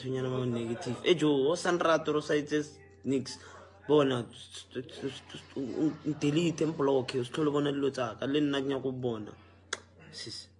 bathunyana ba negative ejo o sanrato ro sites nix bona delete and block o stlhole bona dilo tsaka le nna ke nya go bona sis